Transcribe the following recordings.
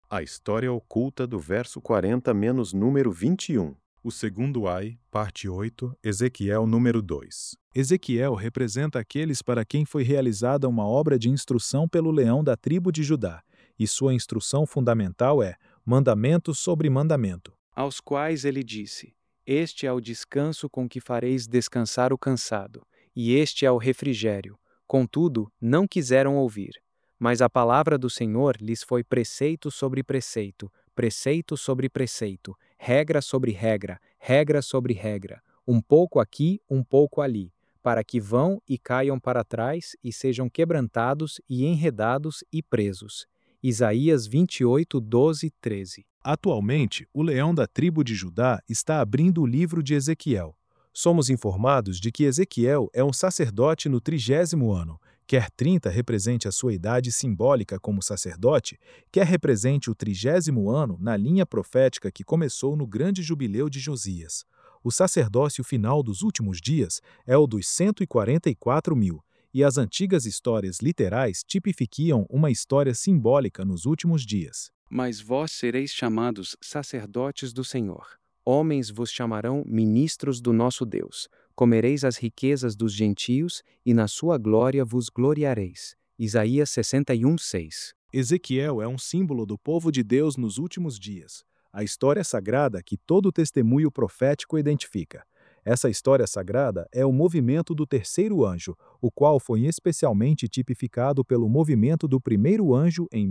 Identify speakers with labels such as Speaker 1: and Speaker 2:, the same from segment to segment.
Speaker 1: A história oculta do verso 40 menos número 21.
Speaker 2: O segundo ai, parte 8, Ezequiel número 2. Ezequiel representa aqueles para quem foi realizada uma obra de instrução pelo leão da tribo de Judá, e sua instrução fundamental é mandamento sobre mandamento.
Speaker 3: Aos quais ele disse: Este é o descanso com que fareis descansar o cansado, e este é o refrigério. Contudo, não quiseram ouvir. Mas a palavra do Senhor lhes foi preceito sobre preceito, preceito sobre preceito, regra sobre regra, regra sobre regra, um pouco aqui, um pouco ali, para que vão e caiam para trás e sejam quebrantados e enredados e presos. Isaías 28, 12, 13.
Speaker 2: Atualmente, o leão da tribo de Judá está abrindo o livro de Ezequiel. Somos informados de que Ezequiel é um sacerdote no 30º ano, quer 30 represente a sua idade simbólica como sacerdote, quer represente o 30º ano na linha profética que começou no grande jubileu de Josias. O sacerdócio final dos últimos dias é o dos 144.000, e as antigas histórias literais tipificam uma história simbólica nos últimos dias.
Speaker 3: Mas vós sereis chamados sacerdotes do Senhor. Homens vos chamarão ministros do nosso Deus. Comereis as riquezas dos gentios, e na sua glória vos gloriareis. Isaías 61, 6.
Speaker 2: Ezequiel é um símbolo do povo de Deus nos últimos dias, a história sagrada que todo testemunho profético identifica. Essa história sagrada é o movimento do terceiro anjo, o qual foi especialmente tipificado pelo movimento do primeiro anjo em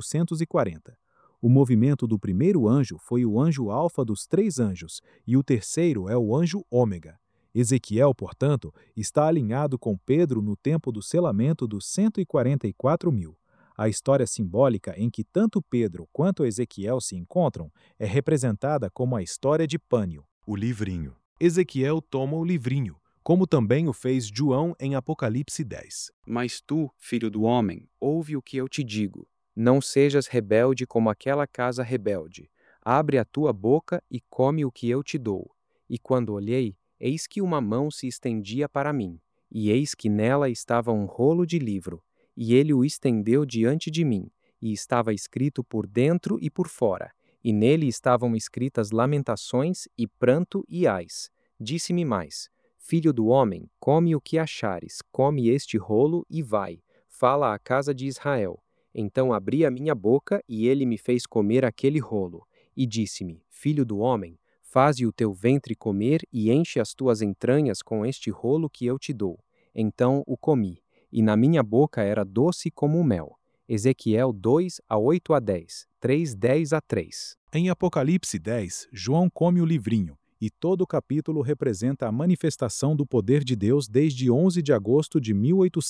Speaker 2: 1840. O movimento do primeiro anjo foi o anjo alfa dos 3 anjos, e o terceiro é o anjo ômega. Ezequiel, portanto, está alinhado com Pedro no tempo do selamento dos 144.000. A história simbólica em que tanto Pedro quanto Ezequiel se encontram é representada como a história de Pânio,
Speaker 1: o livrinho.
Speaker 2: Ezequiel toma o livrinho, como também o fez João em Apocalipse 10.
Speaker 3: Mas tu, filho do homem, ouve o que eu te digo. Não sejas rebelde como aquela casa rebelde. Abre a tua boca e come o que eu te dou. E quando olhei, eis que uma mão se estendia para mim, e eis que nela estava um rolo de livro, e ele o estendeu diante de mim, e estava escrito por dentro e por fora, e nele estavam escritas lamentações e pranto e ais. Disse-me mais: Filho do homem, come o que achares, come este rolo e vai, fala à casa de Israel. Então abri a minha boca, e ele me fez comer aquele rolo. E disse-me: Filho do homem, faze o teu ventre comer e enche as tuas entranhas com este rolo que eu te dou. Então o comi, e na minha boca era doce como o mel. Ezequiel 2, a 8 a 10, 3, 10 a 3.
Speaker 2: Em Apocalipse 10, João come o livrinho, e todo o capítulo representa a manifestação do poder de Deus desde 11 de agosto de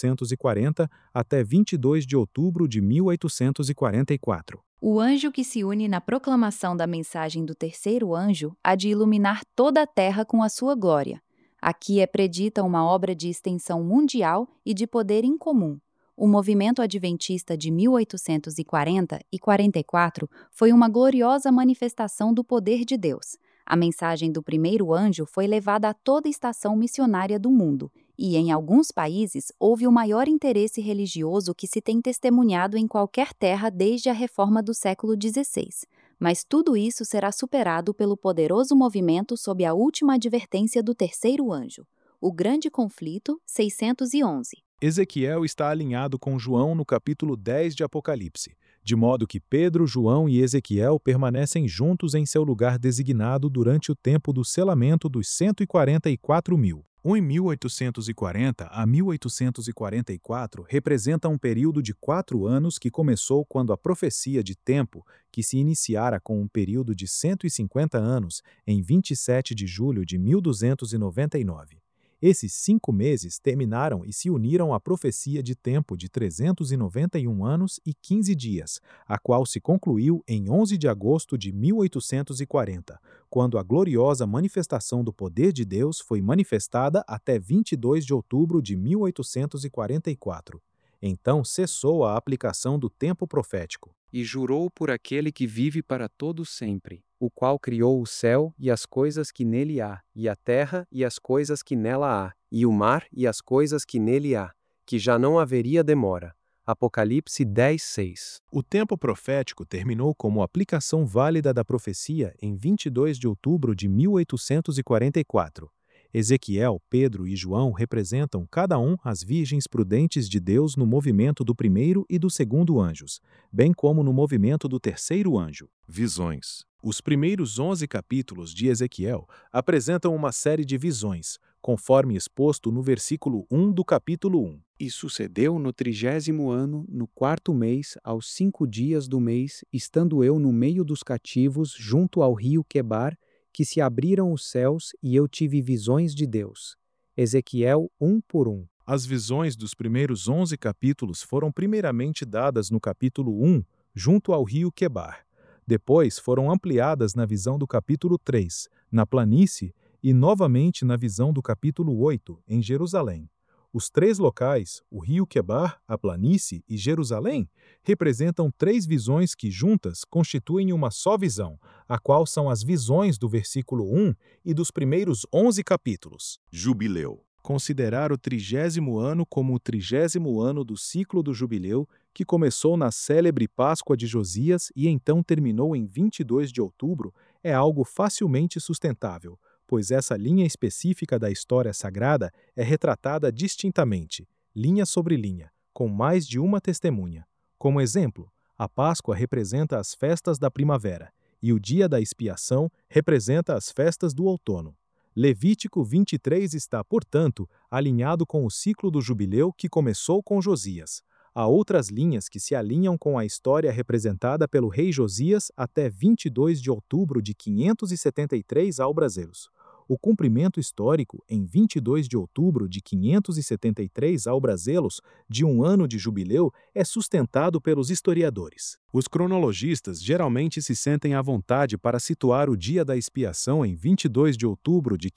Speaker 2: 1840 até 22 de outubro de 1844.
Speaker 4: O anjo que se une na proclamação da mensagem do terceiro anjo há de iluminar toda a terra com a sua glória. Aqui é predita uma obra de extensão mundial e de poder incomum. O movimento adventista de 1840 e 44 foi uma gloriosa manifestação do poder de Deus. A mensagem do primeiro anjo foi levada a toda a estação missionária do mundo, e em alguns países houve o maior interesse religioso que se tem testemunhado em qualquer terra desde a reforma do século XVI. Mas tudo isso será superado pelo poderoso movimento sob a última advertência do terceiro anjo, o Grande Conflito 611.
Speaker 2: Ezequiel está alinhado com João no capítulo 10 de Apocalipse, de modo que Pedro, João e Ezequiel permanecem juntos em seu lugar designado durante o tempo do selamento dos 144.000. Em 1840 a 1844 representa um período de 4 anos que começou quando a profecia de tempo, que se iniciara com um período de 150 anos, em 27 de julho de 1299. Esses 5 meses terminaram e se uniram à profecia de tempo de 391 anos e 15 dias, a qual se concluiu em 11 de agosto de 1840, quando a gloriosa manifestação do poder de Deus foi manifestada até 22 de outubro de 1844. Então cessou a aplicação do tempo profético.
Speaker 3: E jurou por aquele que vive para todo sempre, o qual criou o céu e as coisas que nele há, e a terra e as coisas que nela há, e o mar e as coisas que nele há, que já não haveria demora. Apocalipse 10:6.
Speaker 2: O tempo profético terminou como aplicação válida da profecia em 22 de outubro de 1844. Ezequiel, Pedro e João representam cada um as virgens prudentes de Deus no movimento do primeiro e do segundo anjos, bem como no movimento do terceiro anjo.
Speaker 1: Visões.
Speaker 2: Os primeiros 11 capítulos de Ezequiel apresentam uma série de visões, conforme exposto no versículo 1 do capítulo 1.
Speaker 3: E sucedeu no 30º ano, no 4º mês, aos 5 dias do mês, estando eu no meio dos cativos, junto ao rio Quebar, que se abriram os céus, e eu tive visões de Deus. Ezequiel 1 por 1.
Speaker 2: As visões dos primeiros 11 capítulos foram primeiramente dadas no capítulo 1, junto ao rio Quebar. Depois foram ampliadas na visão do capítulo 3, na planície, e novamente na visão do capítulo 8, em Jerusalém. Os três locais, o rio Quebar, a planície e Jerusalém, representam três visões que juntas constituem uma só visão, a qual são as visões do versículo 1 e dos primeiros 11 capítulos.
Speaker 1: Jubileu.
Speaker 2: Considerar o 30º ano como o 30º ano do ciclo do jubileu, que começou na célebre Páscoa de Josias e então terminou em 22 de outubro, é algo facilmente sustentável, pois essa linha específica da história sagrada é retratada distintamente, linha sobre linha, com mais de uma testemunha. Como exemplo, a Páscoa representa as festas da primavera, e o dia da expiação representa as festas do outono. Levítico 23 está, portanto, alinhado com o ciclo do jubileu que começou com Josias. Há outras linhas que se alinham com a história representada pelo rei Josias até 22 de outubro de 573 albrazeros. O cumprimento histórico, em 22 de outubro de 573 albrazelos, de um ano de jubileu, é sustentado pelos historiadores. Os cronologistas geralmente se sentem à vontade para situar o dia da expiação em 22 de outubro de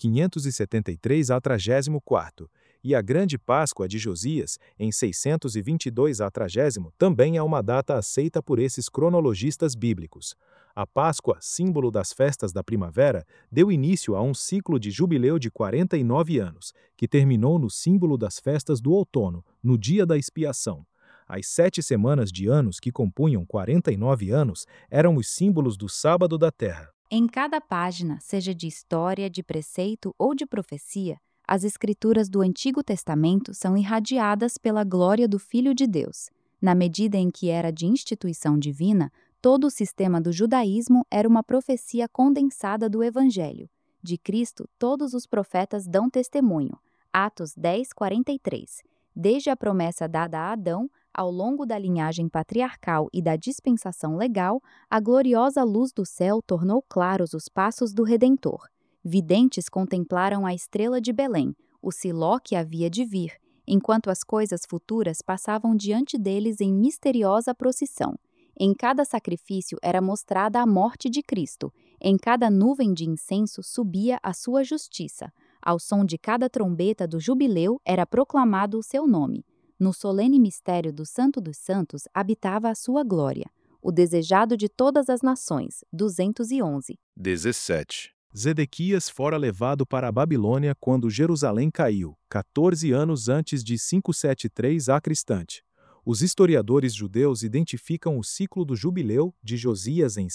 Speaker 2: 573 a 34º, e a Grande Páscoa de Josias, em 622 a 30, também é uma data aceita por esses cronologistas bíblicos. A Páscoa, símbolo das festas da primavera, deu início a um ciclo de jubileu de 49 anos, que terminou no símbolo das festas do outono, no dia da expiação. As 7 semanas de anos que compunham 49 anos eram os símbolos do sábado da terra.
Speaker 4: Em cada página, seja de história, de preceito ou de profecia, as escrituras do Antigo Testamento são irradiadas pela glória do Filho de Deus. Na medida em que era de instituição divina, todo o sistema do judaísmo era uma profecia condensada do Evangelho. De Cristo, todos os profetas dão testemunho. Atos 10:43. Desde a promessa dada a Adão, ao longo da linhagem patriarcal e da dispensação legal, a gloriosa luz do céu tornou claros os passos do Redentor. Videntes contemplaram a estrela de Belém, o Siló que havia de vir, enquanto as coisas futuras passavam diante deles em misteriosa procissão. Em cada sacrifício era mostrada a morte de Cristo, em cada nuvem de incenso subia a sua justiça. Ao som de cada trombeta do jubileu era proclamado o seu nome. No solene mistério do Santo dos Santos habitava a sua glória. O desejado de todas as nações, 211.
Speaker 1: 17.
Speaker 2: Zedequias fora levado para a Babilônia quando Jerusalém caiu, 14 anos antes de 573 a.C. Os historiadores judeus identificam o ciclo do jubileu de Josias em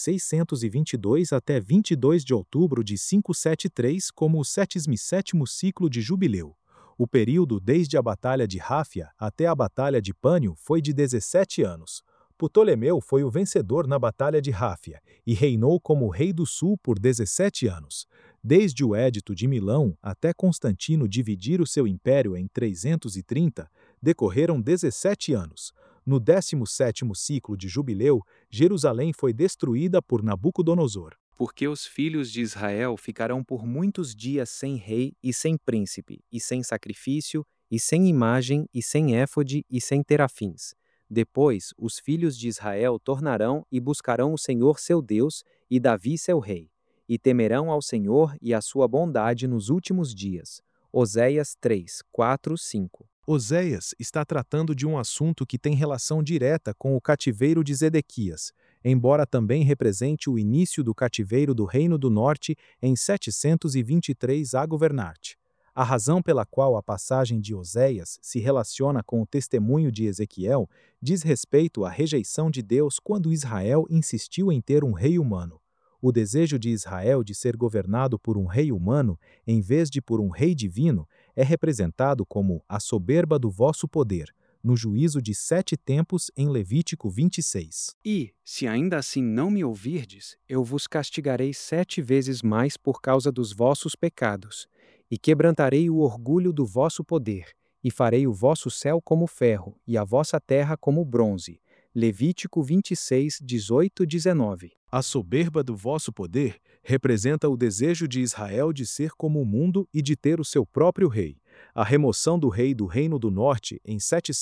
Speaker 2: 622 até 22 de outubro de 573 como o 77º ciclo de jubileu. O período desde a Batalha de Ráfia até a Batalha de Pânio foi de 17 anos. Ptolomeu foi o vencedor na Batalha de Ráfia e reinou como rei do sul por 17 anos. Desde o Édito de Milão até Constantino dividir o seu império em 330, decorreram 17 anos. No 17º ciclo de jubileu, Jerusalém foi destruída por Nabucodonosor.
Speaker 3: Porque os filhos de Israel ficarão por muitos dias sem rei e sem príncipe, e sem sacrifício, e sem imagem, e sem éfode, e sem terafins. Depois, os filhos de Israel tornarão e buscarão o Senhor seu Deus e Davi seu rei, e temerão ao Senhor e a sua bondade nos últimos dias. Oséias 3, 4, 5.
Speaker 2: Oséias está tratando de um assunto que tem relação direta com o cativeiro de Zedequias, embora também represente o início do cativeiro do Reino do Norte em 723 a governarte. A razão pela qual a passagem de Oséias se relaciona com o testemunho de Ezequiel diz respeito à rejeição de Deus quando Israel insistiu em ter um rei humano. O desejo de Israel de ser governado por um rei humano, em vez de por um rei divino, é representado como a soberba do vosso poder, no juízo de 7 tempos em Levítico 26.
Speaker 3: E, se ainda assim não me ouvirdes, eu vos castigarei 7 vezes mais por causa dos vossos pecados, e quebrantarei o orgulho do vosso poder, e farei o vosso céu como ferro, e a vossa terra como bronze. Levítico 26, 18 e 19.
Speaker 2: A soberba do vosso poder representa o desejo de Israel de ser como o mundo e de ter o seu próprio rei. A remoção do rei do Reino do Norte em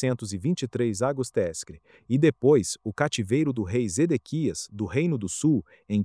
Speaker 2: 723 Agostestre e depois o cativeiro do rei Zedequias do Reino do Sul em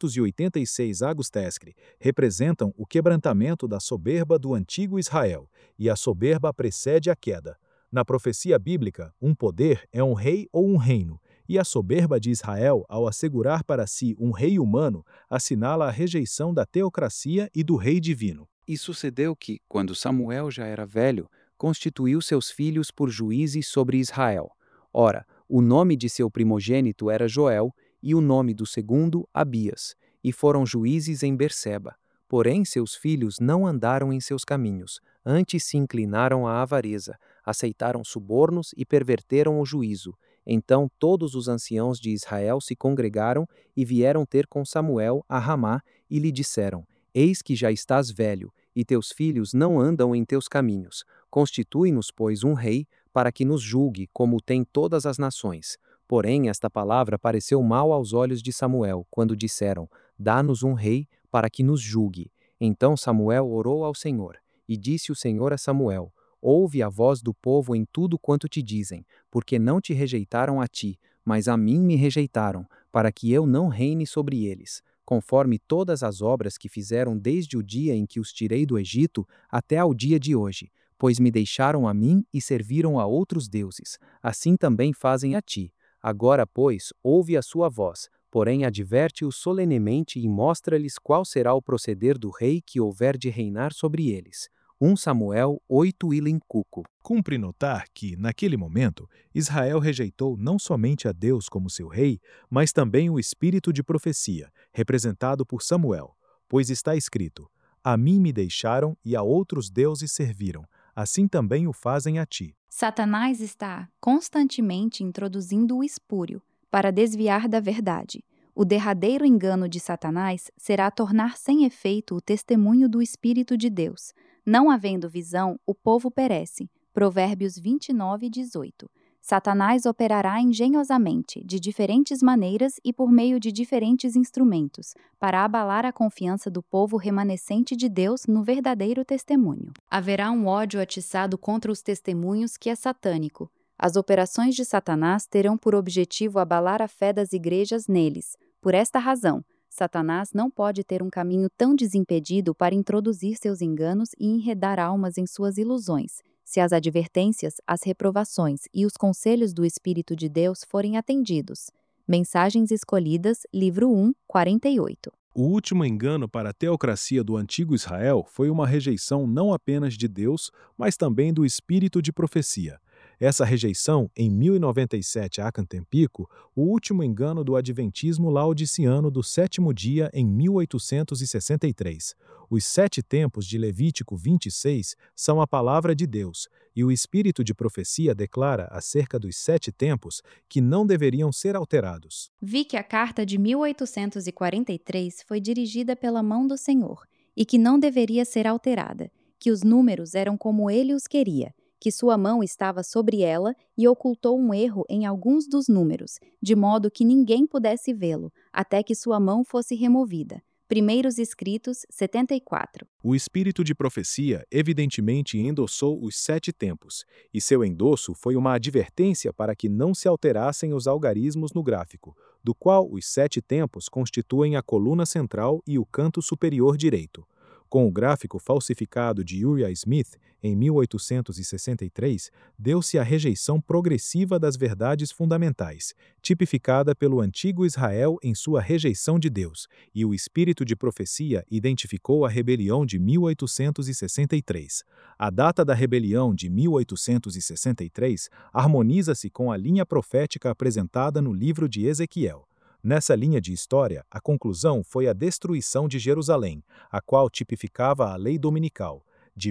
Speaker 2: 586 Agostestre representam o quebrantamento da soberba do antigo Israel, e a soberba precede a queda. Na profecia bíblica, um poder é um rei ou um reino, e a soberba de Israel, ao assegurar para si um rei humano, assinala a rejeição da teocracia e do rei divino.
Speaker 3: E sucedeu que, quando Samuel já era velho, constituiu seus filhos por juízes sobre Israel. Ora, o nome de seu primogênito era Joel, e o nome do segundo, Abias, e foram juízes em Berseba. Porém, seus filhos não andaram em seus caminhos, antes se inclinaram à avareza, aceitaram subornos e perverteram o juízo. Então todos os anciãos de Israel se congregaram e vieram ter com Samuel a Ramá e lhe disseram: Eis que já estás velho, e teus filhos não andam em teus caminhos. Constitui-nos, pois, um rei, para que nos julgue, como tem todas as nações. Porém, esta palavra pareceu mal aos olhos de Samuel, quando disseram: Dá-nos um rei, para que nos julgue. Então Samuel orou ao Senhor, e disse o Senhor a Samuel: Ouve a voz do povo em tudo quanto te dizem, porque não te rejeitaram a ti, mas a mim me rejeitaram, para que eu não reine sobre eles, conforme todas as obras que fizeram desde o dia em que os tirei do Egito até ao dia de hoje, pois me deixaram a mim e serviram a outros deuses. Assim também fazem a ti. Agora, pois, ouve a sua voz, porém adverte-os solenemente e mostra-lhes qual será o proceder do rei que houver de reinar sobre eles. 1 Samuel 8 Ilincuco.
Speaker 2: Cumpre notar que, naquele momento, Israel rejeitou não somente a Deus como seu rei, mas também o espírito de profecia, representado por Samuel, pois está escrito: A mim me deixaram e a outros deuses serviram, assim também o fazem a ti.
Speaker 4: Satanás está constantemente introduzindo o espúrio para desviar da verdade. O derradeiro engano de Satanás será tornar sem efeito o testemunho do Espírito de Deus. Não havendo visão, o povo perece. Provérbios 29, 18. Satanás operará engenhosamente, de diferentes maneiras e por meio de diferentes instrumentos, para abalar a confiança do povo remanescente de Deus no verdadeiro testemunho. Haverá um ódio atiçado contra os testemunhos que é satânico. As operações de Satanás terão por objetivo abalar a fé das igrejas neles. Por esta razão, Satanás não pode ter um caminho tão desimpedido para introduzir seus enganos e enredar almas em suas ilusões, se as advertências, as reprovações e os conselhos do Espírito de Deus forem atendidos. Mensagens Escolhidas, livro 1, 48.
Speaker 2: O último engano para a teocracia do antigo Israel foi uma rejeição não apenas de Deus, mas também do espírito de profecia. Essa rejeição, em 1097 a.C., o último engano do adventismo laodiciano do sétimo dia em 1863. Os 7 tempos de Levítico 26 são a palavra de Deus, e o espírito de profecia declara acerca dos 7 tempos que não deveriam ser alterados.
Speaker 4: Vi que a carta de 1843 foi dirigida pela mão do Senhor, e que não deveria ser alterada, que os números eram como ele os queria, que sua mão estava sobre ela e ocultou um erro em alguns dos números, de modo que ninguém pudesse vê-lo, até que sua mão fosse removida. Primeiros Escritos 74.
Speaker 2: O espírito de profecia evidentemente endossou os 7 tempos, e seu endosso foi uma advertência para que não se alterassem os algarismos no gráfico, do qual os 7 tempos constituem a coluna central e o canto superior direito. Com o gráfico falsificado de Uriah Smith, em 1863, deu-se a rejeição progressiva das verdades fundamentais, tipificada pelo antigo Israel em sua rejeição de Deus, e o espírito de profecia identificou a rebelião de 1863. A data da rebelião de 1863 harmoniza-se com a linha profética apresentada no livro de Ezequiel. Nessa linha de história, a conclusão foi a destruição de Jerusalém, a qual tipificava a lei dominical. De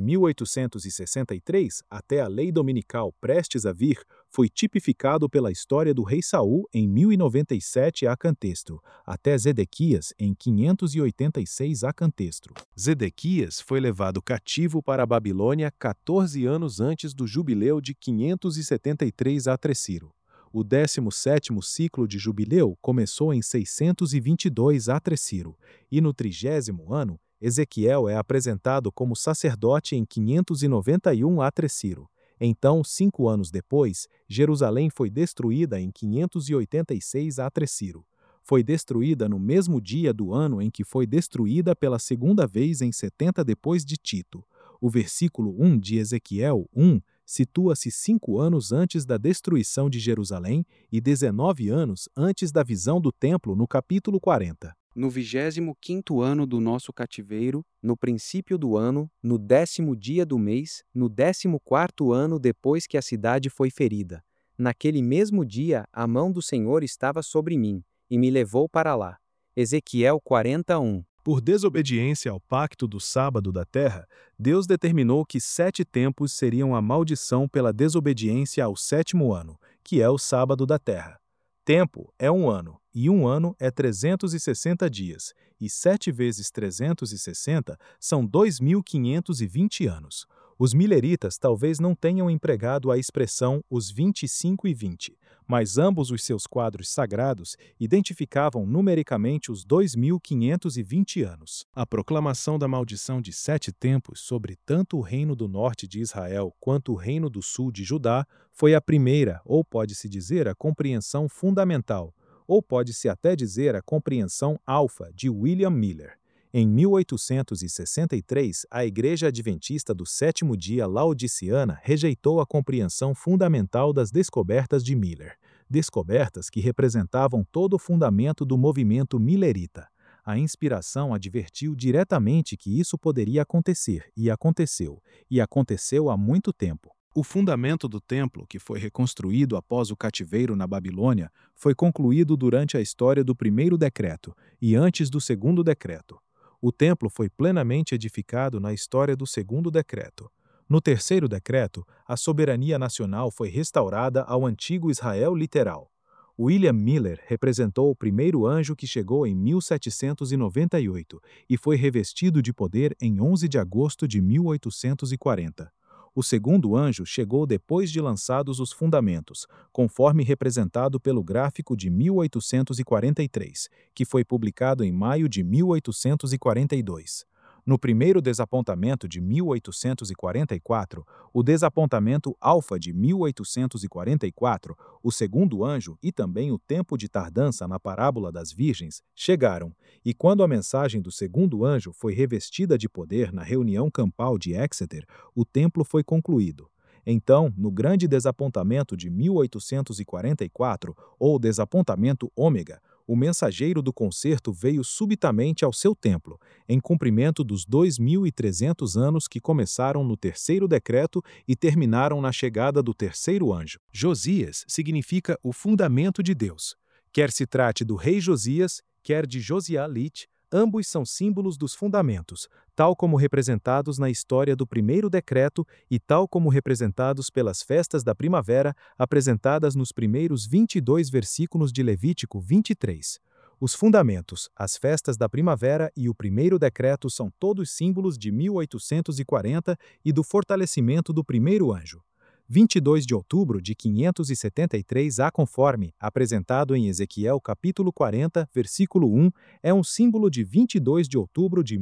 Speaker 2: 1863 até a lei dominical prestes a vir, foi tipificado pela história do rei Saul em 1097 a.C., até Zedequias em 586 a.C. Zedequias foi levado cativo para a Babilônia 14 anos antes do jubileu de 573 a.C. O 17º ciclo de jubileu começou em 622 a.C., e no 30º ano, Ezequiel é apresentado como sacerdote em 591 a.C. Então, 5 anos depois, Jerusalém foi destruída em 586 a.C. Foi destruída no mesmo dia do ano em que foi destruída pela segunda vez em 70 depois de Tito. O versículo 1 de Ezequiel 1 situa-se 5 anos antes da destruição de Jerusalém e 19 anos antes da visão do templo no capítulo 40.
Speaker 3: No 25º ano do nosso cativeiro, no princípio do ano, no 10º dia do mês, no 14º ano depois que a cidade foi ferida. Naquele mesmo dia, a mão do Senhor estava sobre mim, e me levou para lá. Ezequiel 41.
Speaker 2: Por desobediência ao pacto do sábado da terra, Deus determinou que 7 tempos seriam a maldição pela desobediência ao 7º ano, que é o sábado da terra. Tempo é 1 ano, e 1 ano é 360 dias, e 7 vezes 360 são 2.520 anos. Os mileritas talvez não tenham empregado a expressão os 25 e 20, mas ambos os seus quadros sagrados identificavam numericamente os 2.520 anos. A proclamação da maldição de 7 tempos sobre tanto o reino do norte de Israel quanto o reino do sul de Judá foi a primeira, ou pode-se dizer a compreensão fundamental, ou pode-se até dizer a compreensão alfa de William Miller. Em 1863, a Igreja Adventista do Sétimo Dia Laodiceana rejeitou a compreensão fundamental das descobertas de Miller, descobertas que representavam todo o fundamento do movimento millerita. A inspiração advertiu diretamente que isso poderia acontecer, e aconteceu há muito tempo. O fundamento do templo, que foi reconstruído após o cativeiro na Babilônia, foi concluído durante a história do primeiro decreto e antes do segundo decreto. O templo foi plenamente edificado na história do segundo decreto. No terceiro decreto, a soberania nacional foi restaurada ao antigo Israel literal. William Miller representou o primeiro anjo que chegou em 1798 e foi revestido de poder em 11 de agosto de 1840. O segundo anjo chegou depois de lançados os fundamentos, conforme representado pelo gráfico de 1843, que foi publicado em maio de 1842. No primeiro desapontamento de 1844, o desapontamento alfa de 1844, o segundo anjo e também o tempo de tardança na parábola das virgens chegaram, e quando a mensagem do segundo anjo foi revestida de poder na reunião campal de Exeter, o templo foi concluído. Então, no grande desapontamento de 1844, ou desapontamento ômega, o mensageiro do concerto veio subitamente ao seu templo, em cumprimento dos 2.300 anos que começaram no terceiro decreto e terminaram na chegada do terceiro anjo. Josias significa o fundamento de Deus. Quer se trate do rei Josias, quer de Josiah-Lit, ambos são símbolos dos fundamentos, tal como representados na história do primeiro decreto e tal como representados pelas festas da primavera apresentadas nos primeiros 22 versículos de Levítico 23. Os fundamentos, as festas da primavera e o primeiro decreto são todos símbolos de 1840 e do fortalecimento do primeiro anjo. 22 de outubro de 573 a conforme, apresentado em Ezequiel capítulo 40, versículo 1, é um símbolo de 22 de outubro de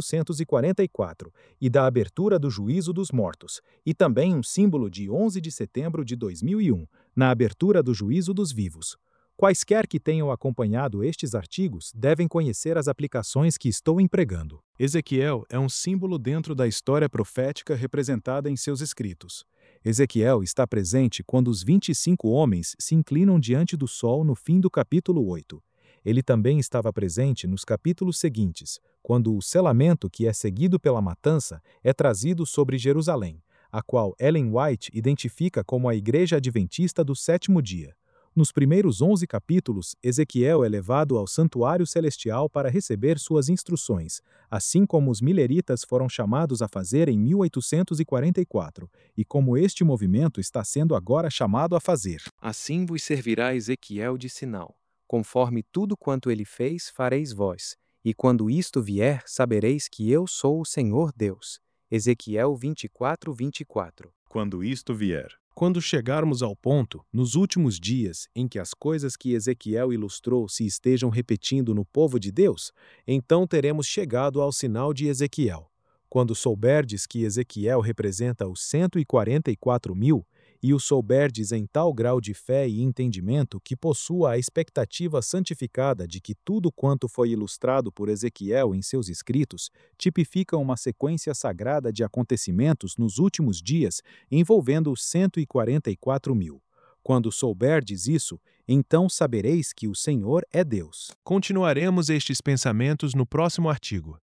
Speaker 2: 1844 e da abertura do juízo dos mortos, e também um símbolo de 11 de setembro de 2001, na abertura do juízo dos vivos. Quaisquer que tenham acompanhado estes artigos devem conhecer as aplicações que estou empregando. Ezequiel é um símbolo dentro da história profética representada em seus escritos. Ezequiel está presente quando os 25 homens se inclinam diante do sol no fim do capítulo 8. Ele também estava presente nos capítulos seguintes, quando o selamento que é seguido pela matança é trazido sobre Jerusalém, a qual Ellen White identifica como a Igreja Adventista do Sétimo Dia. Nos primeiros 11 capítulos, Ezequiel é levado ao santuário celestial para receber suas instruções, assim como os mileritas foram chamados a fazer em 1844, e como este movimento está sendo agora chamado a fazer.
Speaker 3: Assim vos servirá Ezequiel de sinal. Conforme tudo quanto ele fez, fareis vós. E quando isto vier, sabereis que eu sou o Senhor Deus. Ezequiel 24:24.
Speaker 1: Quando isto vier.
Speaker 2: Quando chegarmos ao ponto, nos últimos dias, em que as coisas que Ezequiel ilustrou se estejam repetindo no povo de Deus, então teremos chegado ao sinal de Ezequiel. Quando souberdes que Ezequiel representa os 144.000, e o souberdes em tal grau de fé e entendimento que possua a expectativa santificada de que tudo quanto foi ilustrado por Ezequiel em seus escritos tipifica uma sequência sagrada de acontecimentos nos últimos dias envolvendo os 144.000. Quando souberdes isso, então sabereis que o Senhor é Deus. Continuaremos estes pensamentos no próximo artigo.